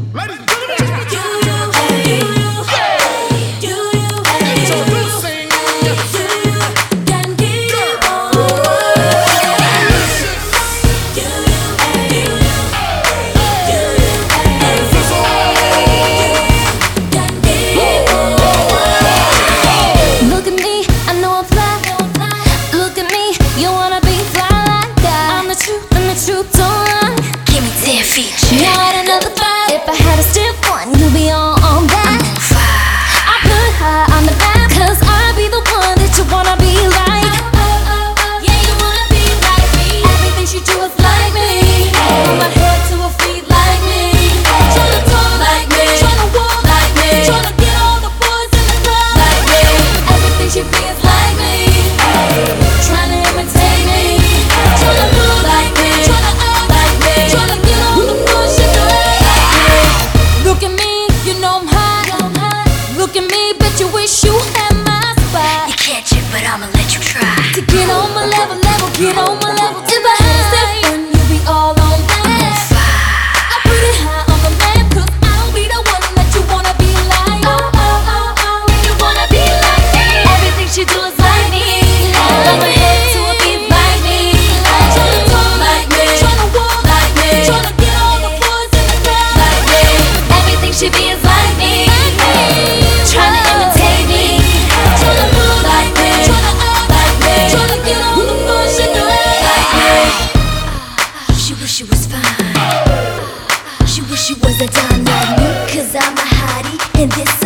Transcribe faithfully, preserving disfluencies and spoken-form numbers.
Ladies and gentlemen, do you, do you, do you, introducing, do you, can get it on? Do you, do you, do you, can get it on? Look at me, I know I'm fly. Look at me, you wanna be fly like that. I'm the truth, and the truth don't lie. Give me ten feet. Not another five. If I had a stiff one, you'll be all on that. I put high on the back, cause I'll be the one that you wanna be like. Yeah, you wanna be like me. Everything she do is like me. From my head to her feet like me. Tryna talk like me. Tryna walk like me. Tryna get all the boys in the club like me. Everything she be is like me. Tryna imitate me. Tryna look like me. Tryna act like me. Tryna get all the boys she do like me. Look at me, you know I'm hot. Look at me, bet you wish you had my spot. You can't chip, but I'ma let you try. To get on my level, level, get on my level. If I had a step one, you be all on that. I put it high on the map, cause I'll be the one that you wanna be like. Oh, oh, oh, oh, You wanna be like me? everything she do is like me. From my head to her feet like me. Tryna talk like me. Tryna walk like me. Tryna get all the boys in the club like me. Everything she be is like me. Tryna imitate me. Tryna look like me. Tryna act like me. Tryna get all the boys she do like me. She wish she was fine. She wish she was a dime like me. Cause I'm a hottie, and this